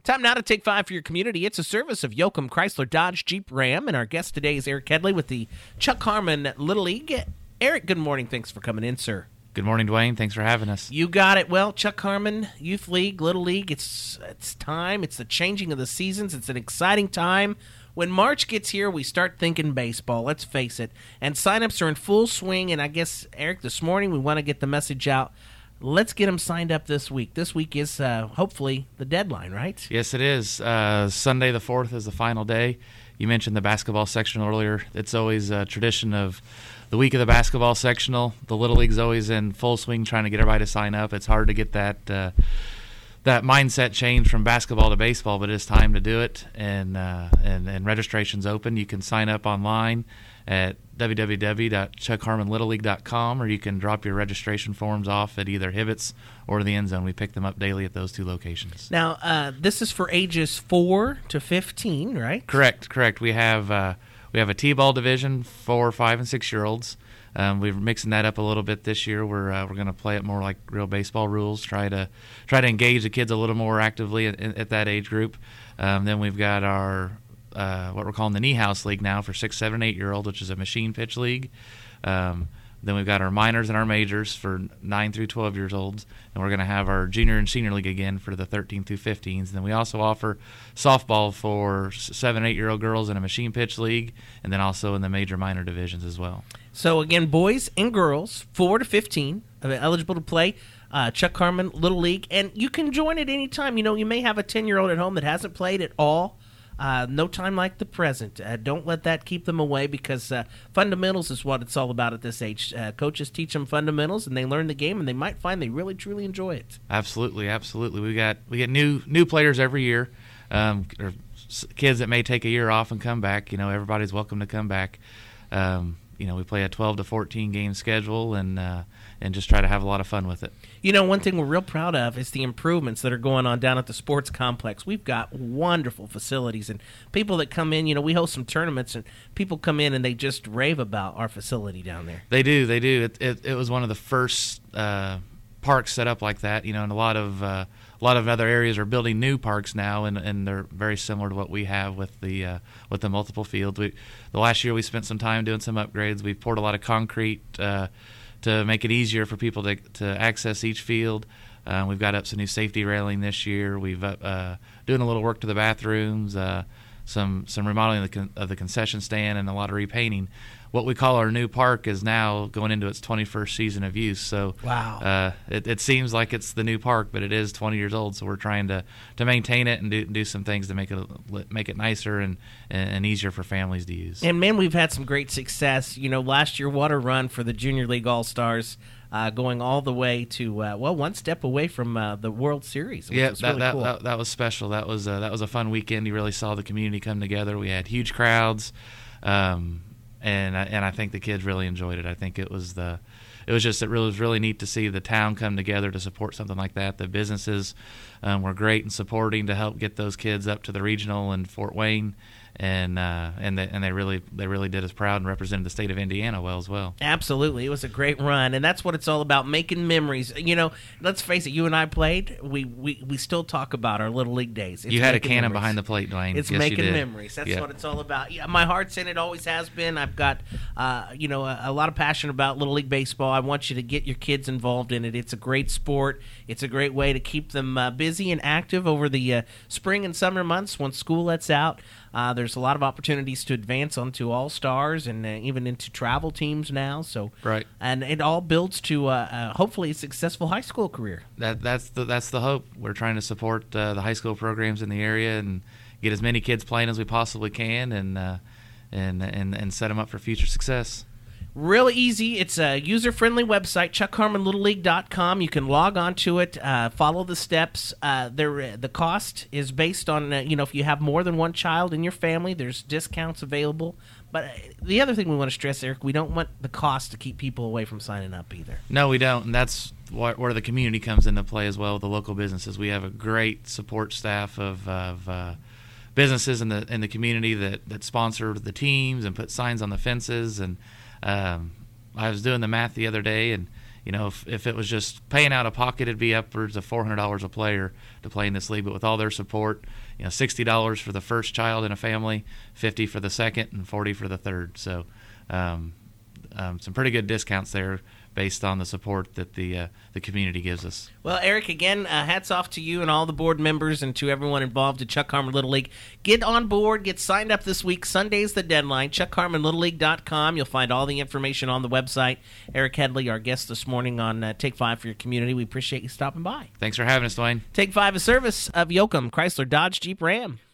Time now to take 5 for your community. It's a service of Yoakum Chrysler Dodge Jeep Ram, and our guest today is Eric Headley with the Chuck Harmon Little League. Eric, good morning. Thanks for coming in, sir. Good morning, Dwayne. Thanks for having us. You got it. Well, Chuck Harmon Youth League, Little League, it's time. It's the changing of the seasons. It's an exciting time. When March gets here, we start thinking baseball, let's face it. And signups are in full swing, and I guess, Eric, this morning we want to get the message out. Let's get them signed up this week. This week is hopefully the deadline, right? Yes, it is. Sunday the 4th is the final day. You mentioned the basketball sectional earlier. It's always a tradition of the week of the basketball sectional. The Little League's always in full swing trying to get everybody to sign up. It's hard to get that mindset change from basketball to baseball, but it's time to do it. And registration's open. You can sign up online at www.chuckharmonlittleleague.com, or you can drop your registration forms off at either Hibbett's or the End Zone. We pick them up daily at those 2 locations. Now, this is for ages 4 to 15, right? Correct. We have a T-ball division, 4, 5, and 6-year-olds. We're mixing that up a little bit this year. We're going to play it more like real baseball rules. Try to engage the kids a little more actively at that age group. Then we've got our what we're calling the Knee House League now for 6, 7, 8-year-olds, which is a machine pitch league. Then we've got our minors and our majors for 9 through 12 years olds, and we're going to have our junior and senior league again for the 13 through 15s. And then we also offer softball for 7, 8-year-old girls in a machine pitch league, and then also in the major minor divisions as well. So again, boys and girls, 4 to 15, eligible to play Chuck Harmon Little League, and you can join at any time. You know, you may have a 10-year-old at home that hasn't played at all. No time like the present. Don't let that keep them away, because fundamentals is what it's all about at this age. Coaches teach them fundamentals, and they learn the game, and they might find they really truly enjoy it. Absolutely. We get new players every year, or kids that may take a year off and come back. You know, everybody's welcome to come back. We play a 12 to 14 game schedule, and just try to have a lot of fun with it. You know, one thing we're real proud of is the improvements that are going on down at the sports complex. We've got wonderful facilities, and people that come in, we host some tournaments, and people come in and they just rave about our facility down there. They do. It was one of the first parks set up like that, and a lot of other areas are building new parks now, and they're very similar to what we have with the multiple fields. The last year we spent some time doing some upgrades. We poured a lot of concrete to make it easier for people to access each field. We've got up some new safety railing this year. We've doing a little work to the bathrooms, some remodeling of the concession stand, and a lot of repainting. What we call our new park is now going into its 21st season of use. So wow, it seems like it's the new park, but it is 20 years old. So we're trying to maintain it and do some things to make it nicer and easier for families to use. And man, we've had some great success. Last year, what a run for the Junior League All-Stars, going all the way to one step away from the World Series. Which was really cool. That was special. That was a fun weekend. You really saw the community come together. We had huge crowds. And I think the kids really enjoyed it. I think it was really neat to see the town come together to support something like that. The businesses were great in supporting to help get those kids up to the regional in Fort Wayne, and they really did us proud and represented the state of Indiana well as well. Absolutely, it was a great run, and that's what it's all about, making memories. Let's face it, you and I played. We still talk about our Little League days. You had a cannon behind the plate, Dwayne. It's yes, making memories. That's what it's all about. Yeah, my heart's in it. Always has been. I've got a lot of passion about Little League baseball. I want you to get your kids involved in it. It's a great sport. It's a great way to keep them busy and active over the spring and summer months when school lets out. There's a lot of opportunities to advance onto All-Stars and even into travel teams now. So right, and it all builds to hopefully a successful high school career. That's the hope. We're trying to support the high school programs in the area and get as many kids playing as we possibly can, and set them up for future success. Real easy. It's a user-friendly website, chuckharmonlittleleague.com. You can log on to it, follow the steps. The cost is based on, if you have more than one child in your family, there's discounts available. But the other thing we want to stress, Eric, we don't want the cost to keep people away from signing up either. No, we don't, and that's where the community comes into play as well with the local businesses. We have a great support staff of businesses in the community that sponsor the teams and put signs on the fences. And I was doing the math the other day, and if it was just paying out of pocket, it'd be upwards of $400 a player to play in this league. But with all their support, $60 for the first child in a family, $50 for the second, and $40 for the third. So some pretty good discounts there based on the support that the community gives us. Well, Eric, again, hats off to you and all the board members and to everyone involved at Chuck Harmon Little League. Get on board. Get signed up this week. Sunday's the deadline. ChuckHarmonLittleLeague.com. You'll find all the information on the website. Eric Headley, our guest this morning on Take 5 for your community. We appreciate you stopping by. Thanks for having us, Dwayne. Take 5, a service of Yoakum Chrysler Dodge Jeep Ram.